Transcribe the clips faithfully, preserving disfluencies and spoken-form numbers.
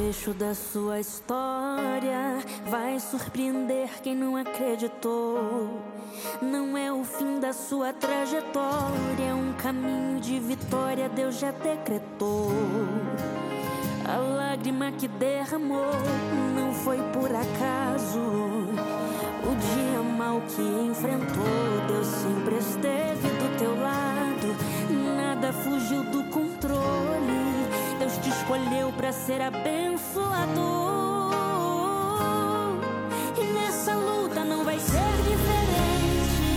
desfecho da sua história vai surpreender quem não acreditou. Não é o fim da sua trajetória, é um caminho de vitória, Deus já decretou. A lágrima que derramou não foi por acaso. O dia mau que enfrentou, Deus sempre esteve do teu lado. Nada fugiu do controle, Deus te escolheu pra ser abençoador. E nessa luta não vai ser diferente.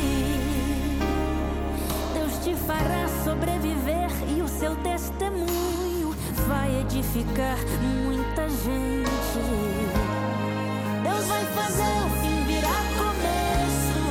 Deus te fará sobreviver e o seu testemunho vai edificar muita gente. Deus vai fazer o fim virar começo.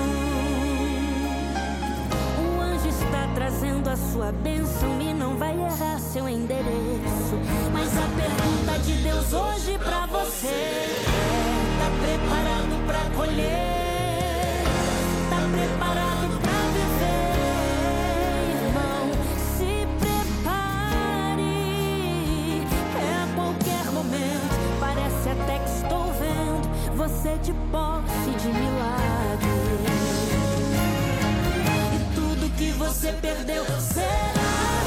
O anjo está trazendo a sua bênção e não vai errar seu endereço. Mas a pergunta de Deus hoje pra você é: tá preparado pra colher? Tá preparado pra viver? Irmão, se prepare. É a qualquer momento, parece até que estou vendo você de posse de milagre. E tudo que você perdeu será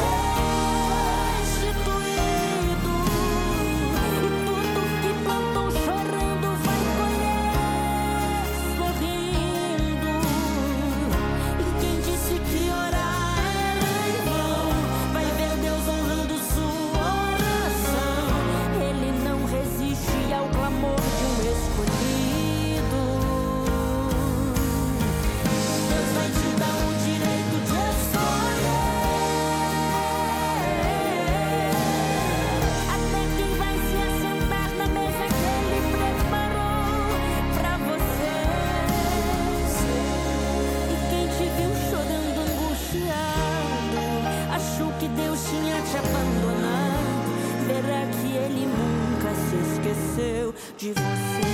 que Deus tinha te abandonado, verá que Ele nunca se esqueceu de você.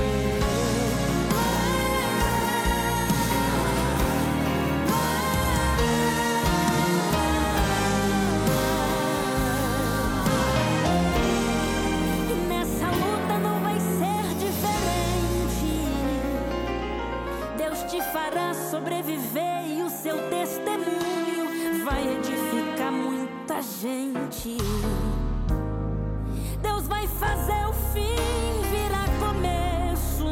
E nessa luta não vai ser diferente. Deus te fará sobreviver e o seu testemunho vai edificar muita gente. Deus vai fazer o fim virar começo.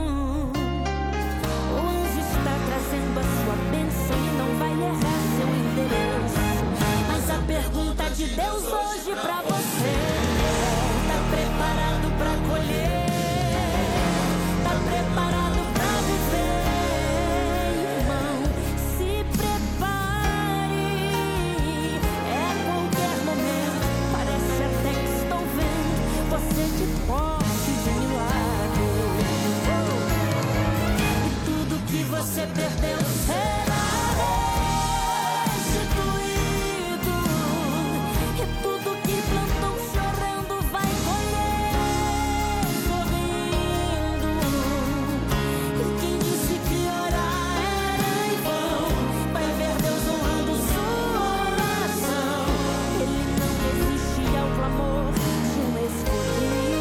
O anjo está trazendo a sua bênção e não vai errar seu endereço. Mas a pergunta de Deus hoje pra você é: tá preparado pra colher? Tá preparado pra viver? Irmão, se prepare. Você de posse de milagre. E tudo que você perdeu será restituído. E tudo que plantou chorando vai colher sorrindo. E quem disse que orar era em vão vai ver Deus honrando sua oração. Ele não resiste ao clamor de um escolhido.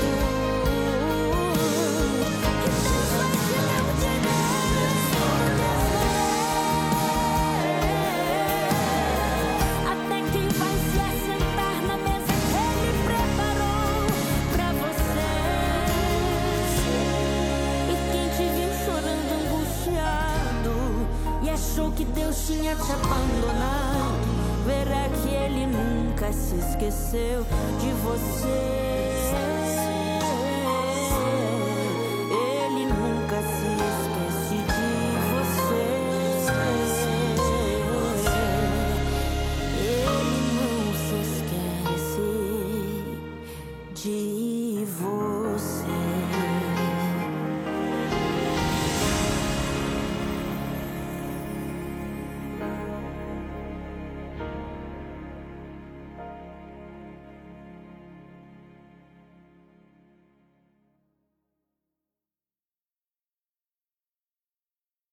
Que Deus tinha te abandonado, verá que Ele nunca se esqueceu de você.